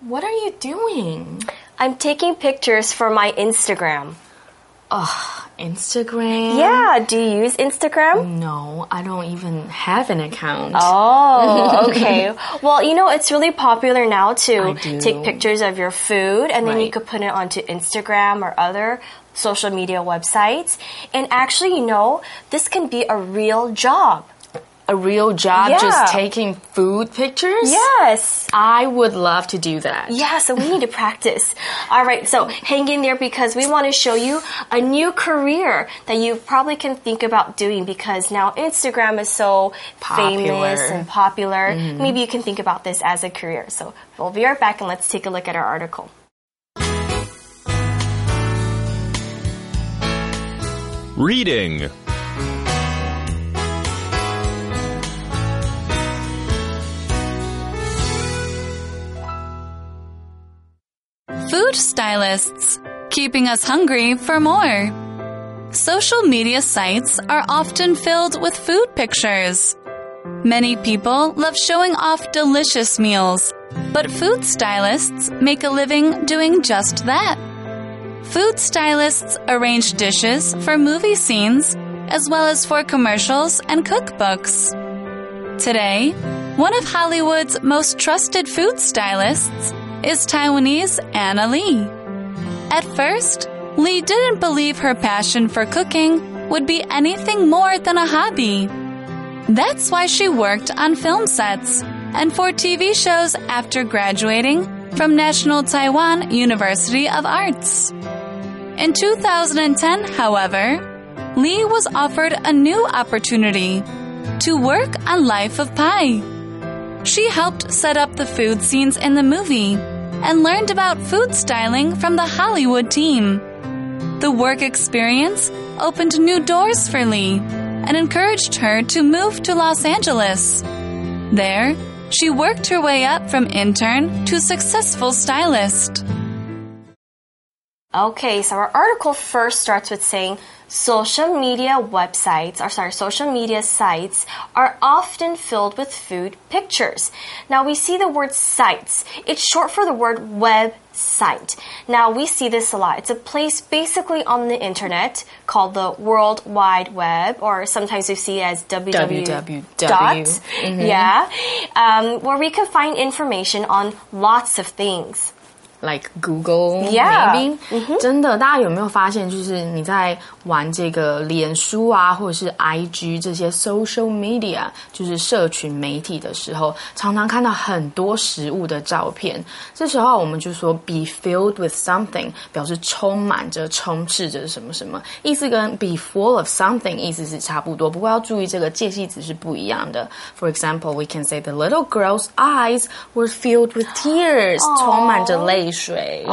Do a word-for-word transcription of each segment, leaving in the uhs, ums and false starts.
What are you doing? I'm taking pictures for my Instagram. Oh, Instagram? Yeah, do you use Instagram? No, I don't even have an account. Oh, okay. Well, you know, it's really popular now to I do. take pictures of your food and then Right. you could put it onto Instagram or other social media websites. And actually, you know, this can be a real job. A real job Yeah. just taking food pictures? Yes. I would love to do that. Yeah, so we need to practice. All right, so hang in there because we want to show you a new career that you probably can think about doing because now Instagram is so Popular. famous and popular. Mm-hmm. Maybe you can think about this as a career. So we'll be right back and let's take a look at our article. Reading. Food stylists, keeping us hungry for more. Social media sites are often filled with food pictures. Many people love showing off delicious meals, but food stylists make a living doing just that. Food stylists arrange dishes for movie scenes as well as for commercials and cookbooks. Today, one of Hollywood's most trusted food stylists is Taiwanese Anna Lee. At first, Lee didn't believe her passion for cooking would be anything more than a hobby. That's why she worked on film sets and for T V shows after graduating from National Taiwan University of Arts. In two thousand ten, however, Lee was offered a new opportunity to work on Life of Pi. She helped set up the food scenes in the movie and learned about food styling from the Hollywood team. The work experience opened new doors for Lee and encouraged her to move to Los Angeles. There, she worked her way up from intern to successful stylist. Okay, so our article first starts with saying social media websites, or sorry, social media sites are often filled with food pictures. Now we see the word sites. It's short for the word website. Now we see this a lot. It's a place basically on the internet called the World Wide Web, or sometimes we see it as www. www. Mm-hmm. Yeah, um, where we can find information on lots of things. Like Google, Yeah. maybe、 mm-hmm. 真的，大家有没有发现，就是你在玩这个脸书啊，或者是 I G 这些 social media， 就是社群媒体的时候，常常看到很多食物的照片。这时候我们就说 be filled with something， 表示充满着、充斥着什么什么，意思跟 be full of something 意思是差不多，不过要注意这个介系词是不一样的。For example, we can say the little girl's eyes were filled with tears， 充满着泪水。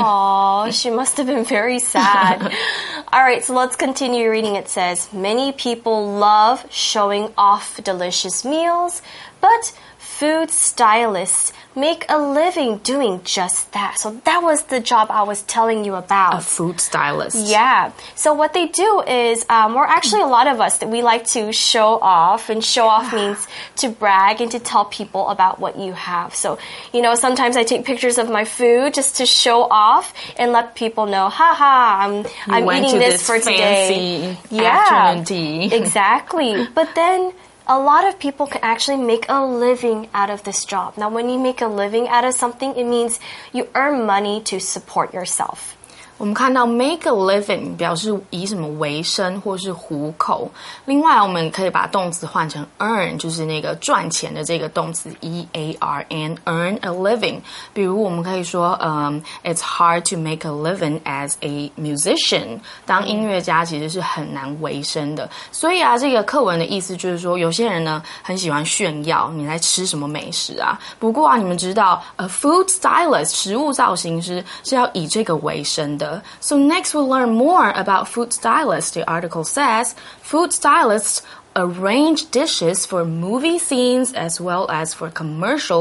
Oh, she must have been very sad. All right, so let's continue reading. It says, many people love showing off delicious meals, but food stylists make a living doing just that. So that was the job I was telling you about. A food stylist. Yeah. So what they do is, um, or actually a lot of us, that we like to show off, and show off means to brag and to tell people about what you have. So, you know, sometimes I take pictures of my food just to show off and let people know, haha, I'm, I'm went eating to this, this for fancy today. afternoon tea. Exactly. But then a lot of people can actually make a living out of this job. Now, when you make a living out of something, it means you earn money to support yourself. 我们看到 make a living 表示以什么为生或是糊口。另外，我们可以把动词换成 earn， 就是那个赚钱的这个动词 E A R N earn a living。比如我们可以说，嗯、um, ，It's hard to make a living as a musician。当音乐家其实是很难为生的。所以啊，这个课文的意思就是说，有些人呢很喜欢炫耀你在吃什么美食啊。不过啊，你们知道 ，a food stylist 食物造型师是要以这个为生的。So next we'll learn more about food stylists. The article says, food stylists arrange dishes for movie scenes as well as for commercials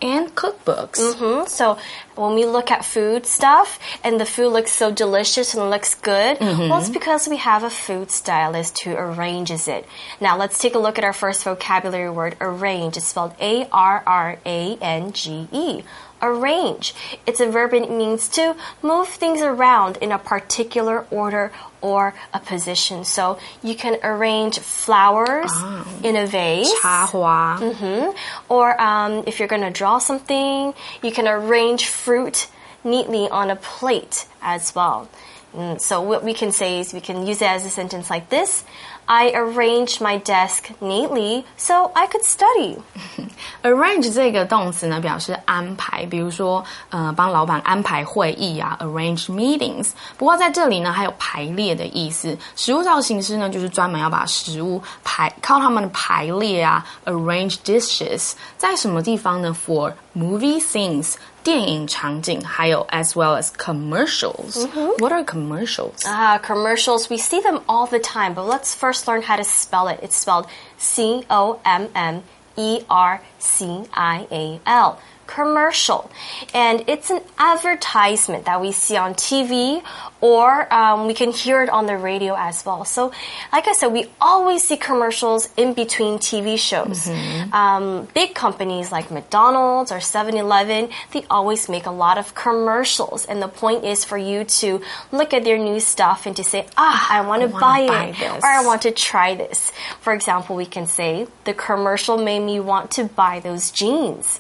and cookbooks. Mm-hmm. So when we look at food stuff and the food looks so delicious and looks good, mm-hmm. well, it's because we have a food stylist who arranges it. Now, let's take a look at our first vocabulary word, arrange. It's spelled A R R A N G E. Arrange. It's a verb and it means to move things around in a particular order or a position. So you can arrange flowers ah, in a vase. 插花. Mm-hmm. Or um, if you're going to draw something, you can arrange fruit neatly on a plate as well. Mm, so what we can say is we can use it as a sentence like this. I arranged my desk neatly so I could study. Arrange 这个动词呢，表示安排，比如说，呃，帮老板安排会议啊 ，arrange meetings。不过在这里呢，还有排列的意思。食物造型师呢，就是专门要把食物排，靠他们的排列啊 ，arrange dishes。在什么地方呢 ？For movie scenes。电影场景，还有 as well as commercials. Mm-hmm. What are commercials? Ah, commercials. We see them all the time, but let's first learn how to spell it. It's spelled C O M M E R C I A L. Commercial. And it's an advertisement that we see on T V or um, we can hear it on the radio as well. So, like I said, we always see commercials in between T V shows. Mm-hmm. Um, big companies like McDonald's or seven eleven, they always make a lot of commercials. And the point is for you to look at their new stuff and to say, ah, I want to buy, buy it this. Or I want to try this. For example, we can say, the commercial made me want to buy those jeans.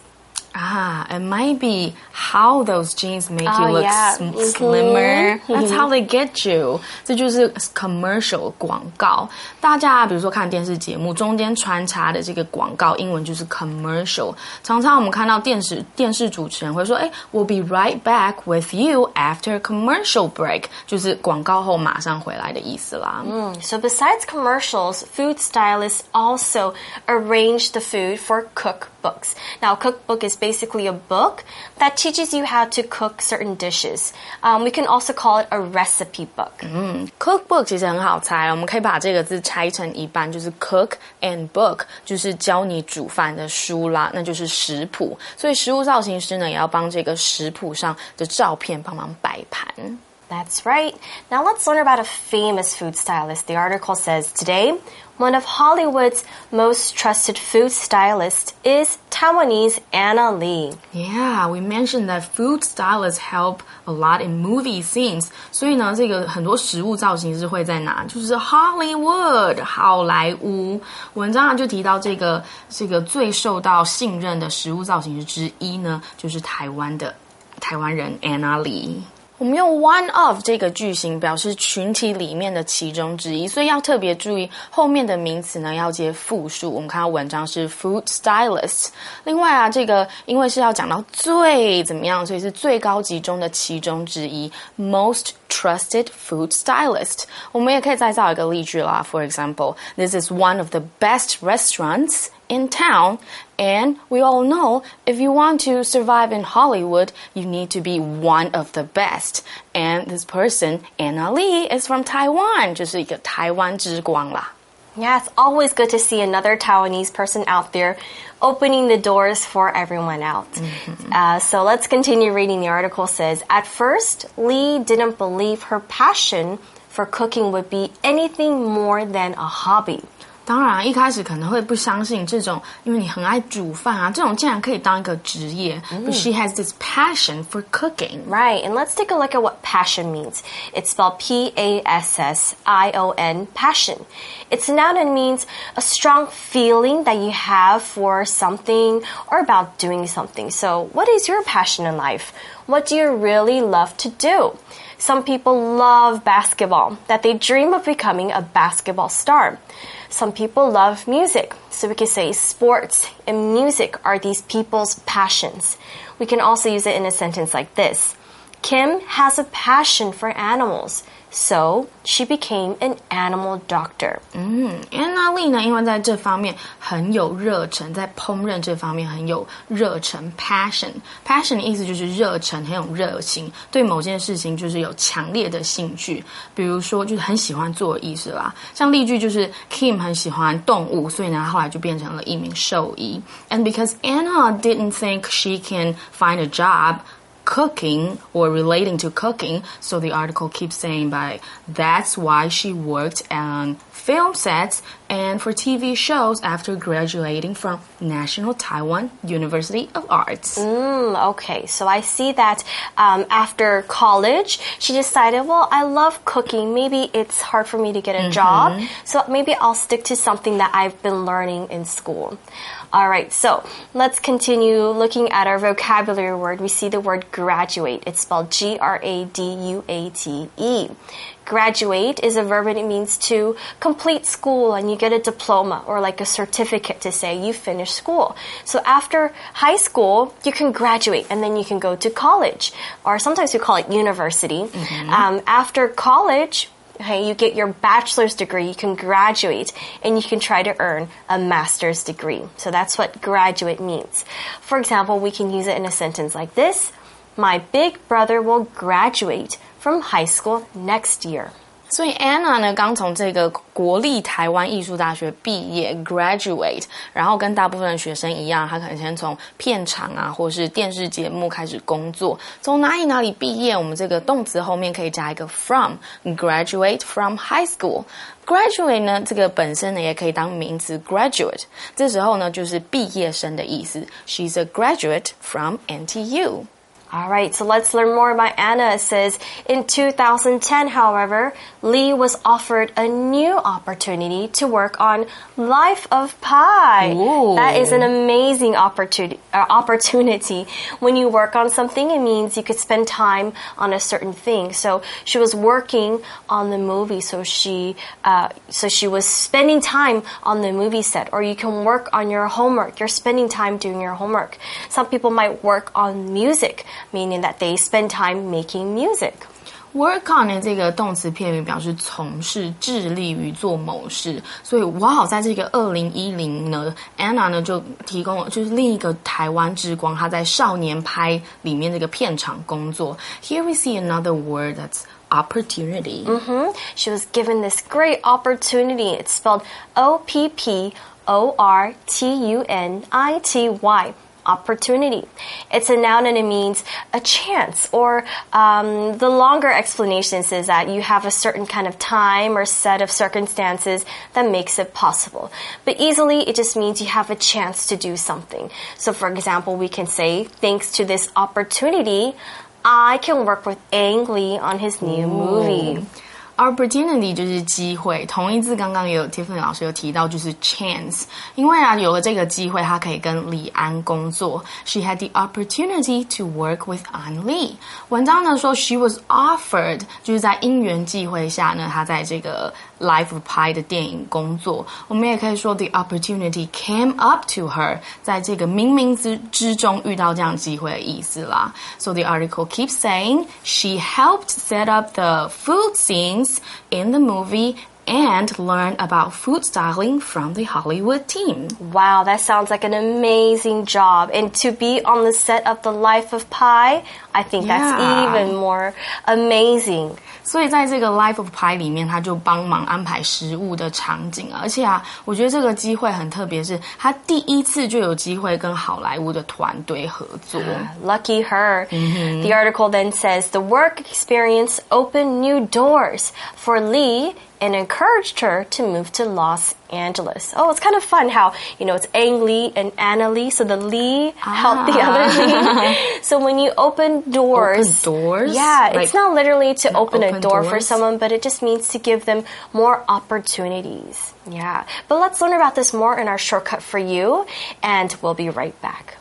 Ah, it might be how those jeans make you oh, look yeah. sm slimmer. That's how they get you. 这就是 commercial 广告。大家比如说看电视节目，中间穿插的这个广告，英文就是 commercial。常常我们看到电视电视主持人会说，哎 ，We'll be right back with you after commercial break， 就是广告后马上回来的意思啦。 Mm, so besides commercials, food stylists also arrange the food for cookbooks. Now, cookbook is basically a book that teaches you how to cook certain dishes. Um, we can also call it a recipe book. 嗯 ，cookbook 其实很好猜，我们可以把这个字拆成一半，就是 cook and book， 就是教你煮饭的书啦，那就是食谱。所以食物造型师呢，也要帮这个食谱上的照片帮忙摆盘。 That's right. Now let's learn about a famous food stylist. The article says today, one of Hollywood's most trusted food stylists is Taiwanese Anna Lee. Yeah, we mentioned that food stylists help a lot in movie scenes. 所以呢，这个很多食物造型师会在哪？就是 Hollywood 好莱坞。文章上就提到这个这个最受到信任的食物造型师之一呢，就是台湾的台湾人 Anna Lee。我们用 one of 这个句型表示群体里面的其中之一，所以要特别注意后面的名词呢要接复数。我们看到文章是 food stylist。另外啊，这个因为是要讲到最怎么样，所以是最高级中的其中之一 most trusted food stylist。我们也可以再造一个例句啦。For example, this is one of the best restaurants in town, and we all know if you want to survive in Hollywood, you need to be one of the best. And this person, Anna Lee, is from Taiwan, 就是一个台湾之光啦。 Yeah, it's always good to see another Taiwanese person out there opening the doors for everyone out. Mm-hmm. Uh, so let's continue reading. The article says, at first, Lee didn't believe her passion for cooking would be anything more than a hobby. 当然，一开始可能会不相信这种，因为你很爱煮饭啊，这种竟然可以当一个职业。Mm. But she has this passion for cooking. Right, and let's take a look at what passion means. It's spelled P A S S I O N, passion. It's a noun and means a strong feeling that you have for something or about doing something. So, what is your passion in life? What do you really love to do? Some people love basketball, that they dream of becoming a basketball star. Some people love music, so we can say sports and music are these people's passions. We can also use it in a sentence like this. Kim has a passion for animals, So she became an animal doctor. 嗯 Anna Lee 呢，因为在这方面很有热忱，在烹饪这方面很有热忱 passion passion 的意思就是热忱，很有热情，对某件事情就是有强烈的兴趣。比如说就是很喜欢做的意思啦，像例句就是 Kim 很喜欢动物，所以呢后来就变成了一名兽医。And because Anna didn't think she can find a job cooking or relating to cooking, so the article keeps saying by that's why she worked on film sets and for T V shows after graduating from National Taiwan University of Arts. Mm, okay, so I see that um, after college, she decided, well, I love cooking. Maybe it's hard for me to get a mm-hmm. job, so maybe I'll stick to something that I've been learning in school. All right, so let's continue looking at our vocabulary word. We see the word graduate. It's spelled G R A D U A T E. Graduate is a verb and it means to complete school and you get a diploma or like a certificate to say you finished school. So after high school, you can graduate and then you can go to college, or sometimes we call it university. Mm-hmm. Um, after college, okay, you get your bachelor's degree, you can graduate, and you can try to earn a master's degree. So that's what graduate means. For example, we can use it in a sentence like this. My big brother will graduate from high school next year. 所以 Anna 呢，刚从这个国立台湾艺术大学毕业 graduate， 然后跟大部分的学生一样，他可能先从片场啊，或是电视节目开始工作。从哪里哪里毕业，我们这个动词后面可以加一个 from， graduate from high school。graduate 呢，这个本身呢也可以当名词 graduate， 这时候呢就是毕业生的意思。She's a graduate from N T U. All right, so let's learn more about Anna. It says, in two thousand ten, however, Lee was offered a new opportunity to work on Life of Pi. Ooh. That is an amazing opportunity, uh, opportunity. When you work on something, it means you could spend time on a certain thing. So she was working on the movie, so she, uh, so she was spending time on the movie set. Or you can work on your homework. You're spending time doing your homework. Some people might work on music, meaning that they spend time making music. Work on 呢这个动词片语表示从事、致力于做某事，所以哇，在这个二零一零呢 ，Anna 呢就提供了就是另一个台湾之光，她在少年派里面这个片场工作。Here we see another word that's opportunity. Mm-hmm. She was given this great opportunity. It's spelled O P P O R T U N I T Y. Opportunity. It's a noun and it means a chance, or um, the longer explanation says that you have a certain kind of time or set of circumstances that makes it possible. But easily, it just means you have a chance to do something. So for example, we can say, thanks to this opportunity, I can work with Ang Lee on his new movie. Opportunity 就是机会，同义字刚刚也有 Tiffany 老师有提到，就是 chance。因为啊，有了这个机会，他可以跟李安工作。She had the opportunity to work with An Lee。文章呢说 she was offered， 就是在因缘际会下呢，她在这个 Life of Pi 的电影工作。我们也可以说 the opportunity came up to her， 在这个冥冥之之中遇到这样机会的意思啦。So the article keeps saying she helped set up the food scenes in the movie and learn about food styling from the Hollywood team. Wow, that sounds like an amazing job. And to be on the set of The Life of Pi, I think yeah. that's even more amazing. 所以在这个 Life of Pi 里面，他就帮忙安排食物的场景，而且啊，我觉得这个机会很特别，是他第一次就有机会跟好莱坞的团队合作。 Lucky her. Mm-hmm. The article then says the work experience opened new doors for Lee and encouraged her to move to Los Angeles. Oh, it's kind of fun how, you know, it's Ang Lee and Anna Lee, so the Lee ah. helped the other Lee. So when you open doors... Open doors? Yeah, like, it's not literally to open, open a door doors? for someone, but it just means to give them more opportunities. Yeah, but let's learn about this more in our shortcut for you, and we'll be right back.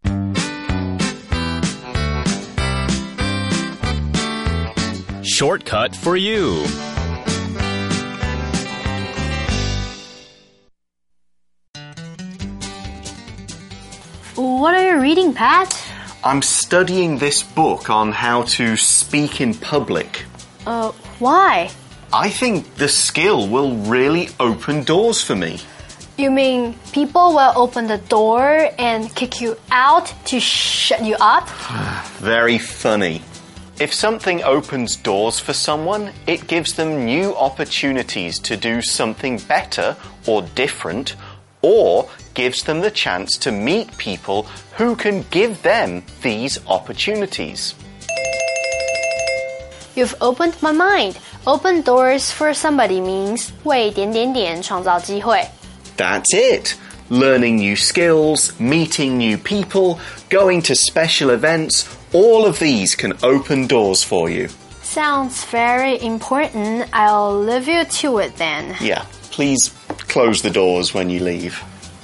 Shortcut for you. What are you reading, Pat? I'm studying this book on how to speak in public. Uh, why? I think the skill will really open doors for me. You mean people will open the door and kick you out to shut you up? Very funny. If something opens doors for someone, it gives them new opportunities to do something better or different, or gives them the chance to meet people who can give them these opportunities. You've opened my mind. Open doors for somebody means 为点点点创造机会。 That's it. Learning new skills, meeting new people, going to special events, all of these can open doors for you. Sounds very important. I'll leave you to it then. Yeah, please close the doors when you leave.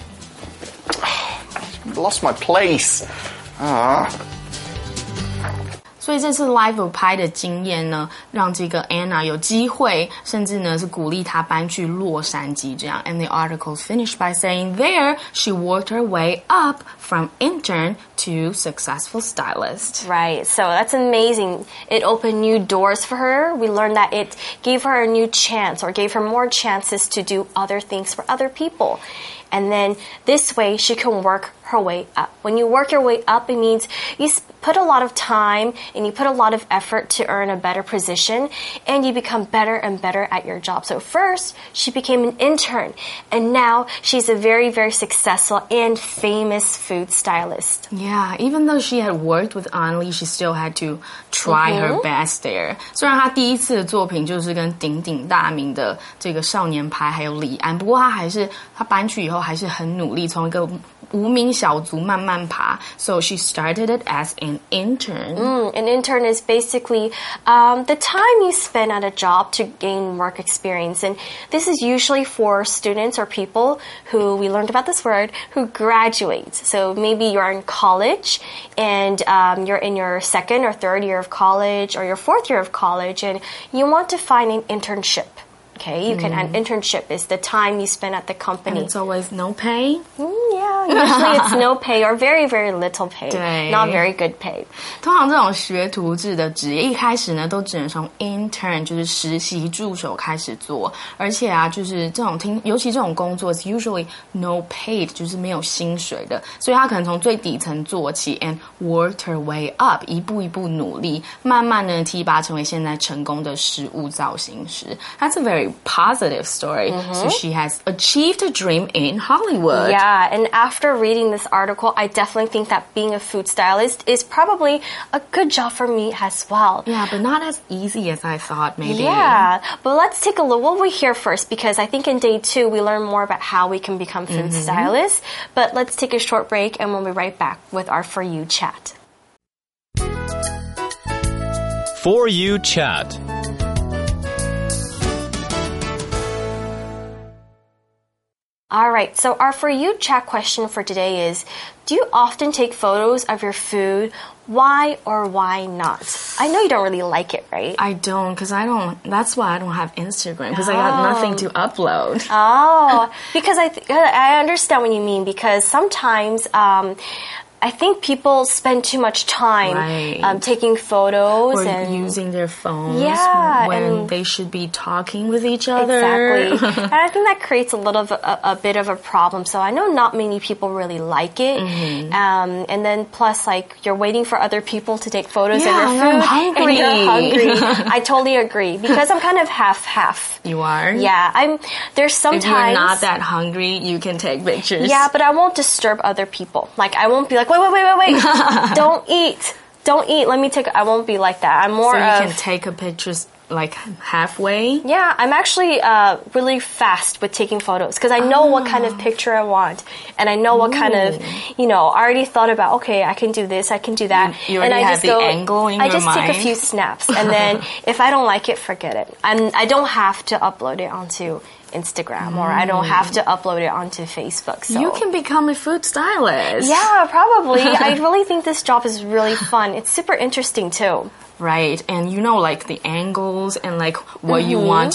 Oh, I've lost my place. Ah. 所以这次 live 拍的经验呢，让这个 Anna 有机会，甚至呢是鼓励她搬去洛杉矶这样。And the article finished by saying there she worked her way up from intern to successful stylist. Right, so that's amazing. It opened new doors for her. We learned that it gave her a new chance or gave her more chances to do other things for other people. And then this way she can work her way up. When you work your way up, it means you put a lot of time and you put a lot of effort to earn a better position and you become better and better at your job. So first, she became an intern and now she's a very, very successful and famous food stylist. Yeah, even though she had worked with Anli, she still had to try mm-hmm. her best there. 虽然她第一次的作品就是跟鼎鼎大名的这个少年派还有李安，不过她还是她搬去以后还是很努力，从一个无名小卒慢慢爬。So she started it as an intern. Mm, an intern is basically um, the time you spend at a job to gain work experience. And this is usually for students or people who, we learned about this word, who graduate. So maybe you're in college and um, you're in your second or third year of college or your fourth year of college and you want to find an internship. Okay, you mm. can, an internship is the time you spend at the company. And it's always no pay? Mm, yeah, usually it's no pay or very, very little pay. 对 Not very good pay. 通常这种学徒制的职业一开始呢都只能从 intern 就是实习助手开始做，而且啊就是这种听尤其这种工作 is usually no paid 就是没有薪水的，所以他可能从最底层做起 and worked her way up 一步一步努力，慢慢的提拔成为现在成功的食物造型师。That's a very positive story. Mm-hmm. So she has achieved a dream in Hollywood. Yeah, and after reading this article, I definitely think that being a food stylist is probably a good job for me as well. Yeah, but not as easy as I thought, maybe. Yeah, but let's take a look. What we hear first, because I think in day two, we learn more about how we can become food mm-hmm. stylists. But let's take a short break, and we'll be right back with our For You chat. For You chat. All right, so our For You chat question for today is, do you often take photos of your food? Why or why not? I know you don't really like it, right? I don't, because I don't, that's why I don't have Instagram, because oh. I got nothing to upload. Oh, because I, th- I understand what you mean, because sometimes, um, I think people spend too much time right. um, taking photos or and using their phones yeah, when and they should be talking with each other. Exactly. And I think that creates a little of a, a bit of a problem. So I know not many people really like it. Mm-hmm. Um, and then plus, like, you're waiting for other people to take photos yeah, of your food. I'm hungry. And you're hungry. I totally agree because I'm kind of half-half. You are? Yeah. I'm. There's sometimes. If you're not that hungry, you can take pictures. Yeah, but I won't disturb other people. Like, I won't be like, wait, wait, wait, wait, wait. Don't eat. Don't eat. Let me take. I won't be like that. I'm more. So you of, can take a picture like halfway. Yeah, I'm actually uh, really fast with taking photos because I know oh. what kind of picture I want, and I know what Ooh. kind of, you know, I already thought about. Okay, I can do this. I can do that. You, you already and I have just the go, angle in I your just mind. take a few snaps, and then if I don't like it, forget it. And I don't have to upload it onto Instagram mm. or I don't have to upload it onto Facebook. So. You can become a food stylist. Yeah, probably. I really think this job is really fun. It's super interesting too. Right, and you know, like the angles and like what mm-hmm. you want to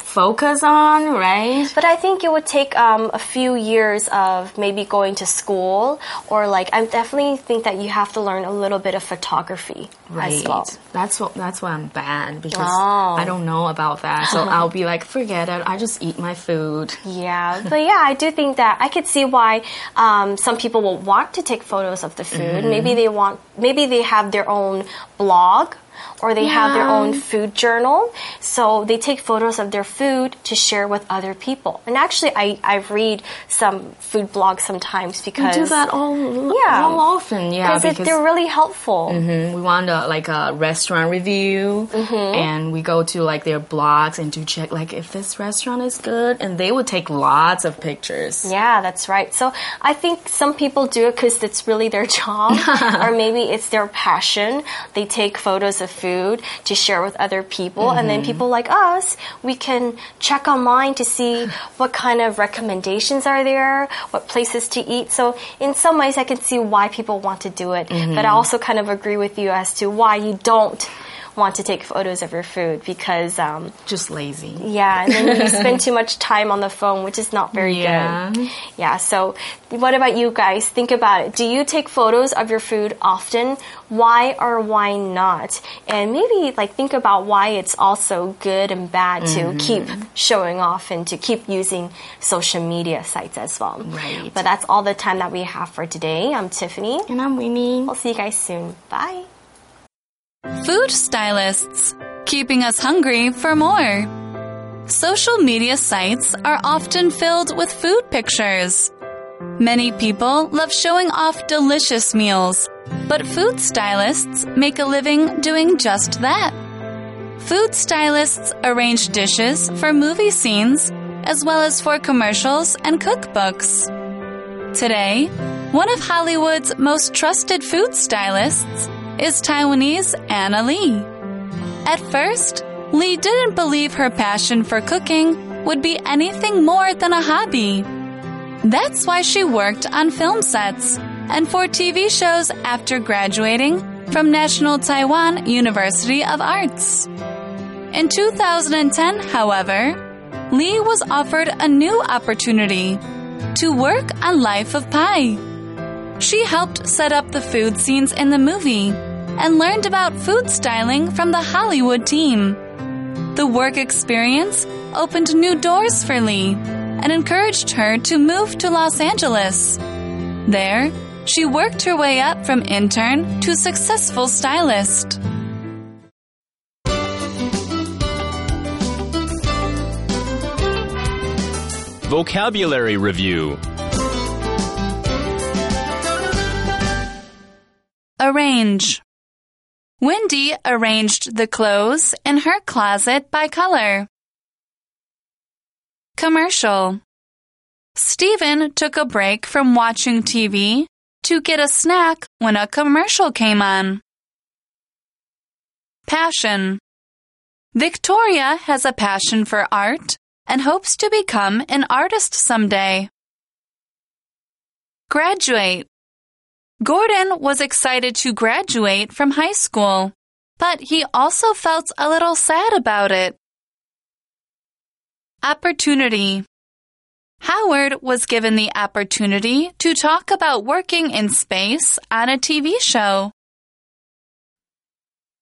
focus on, right? But I think it would take um, a few years of maybe going to school, or like I definitely think that you have to learn a little bit of photography right. as well. That's what that's why I'm bad, because oh. I don't know about that. So I'll be like, forget it. I just eat my food. Yeah, but yeah, I do think that I could see why um, some people will want to take photos of the food. Mm-hmm. Maybe they want, maybe they have their own blog, or they yeah. have their own food journal. So they take photos of their food to share with other people. And actually, I, I read some food blogs sometimes because... We do that all, yeah. all often, yeah. Because they're really helpful. Mm-hmm, we want a, like a restaurant review, mm-hmm. and we go to like their blogs and to check like if this restaurant is good. And they would take lots of pictures. Yeah, that's right. So I think some people do it because it's really their job. Or maybe it's their passion. They take photos of food to share with other people, mm-hmm. and then people like us, we can check online to see what kind of recommendations are there, what places to eat. So in some ways I can see why people want to do it, mm-hmm. but I also kind of agree with you as to why you don't want to take photos of your food, because um, just lazy. Yeah, and then you spend too much time on the phone, which is not very yeah. good. Yeah. So, what about you guys? Think about it. Do you take photos of your food often? Why or why not? And maybe like think about why it's also good and bad mm-hmm. to keep showing off and to keep using social media sites as well. Right. But that's all the time that we have for today. I'm Tiffany. And I'm Winnie. We'll see you guys soon. Bye. Food stylists, keeping us hungry for more. Social media sites are often filled with food pictures. Many people love showing off delicious meals, but food stylists make a living doing just that. Food stylists arrange dishes for movie scenes, as well as for commercials and cookbooks. Today, one of Hollywood's most trusted food stylists is Taiwanese Anna Lee. At first, Lee didn't believe her passion for cooking would be anything more than a hobby. That's why she worked on film sets and for T V shows after graduating from National Taiwan University of Arts. In two thousand ten, however, Lee was offered a new opportunity to work on Life of Pi. She helped set up the food scenes in the movie and learned about food styling from the Hollywood team. The work experience opened new doors for Lee and encouraged her to move to Los Angeles. There, she worked her way up from intern to successful stylist. Vocabulary Review. Arrange. Wendy arranged the clothes in her closet by color. Commercial. Stephen took a break from watching T V to get a snack when a commercial came on. Passion. Victoria has a passion for art and hopes to become an artist someday. Graduate. Gordon was excited to graduate from high school, but he also felt a little sad about it. Opportunity. Howard was given the opportunity to talk about working in space on a T V show.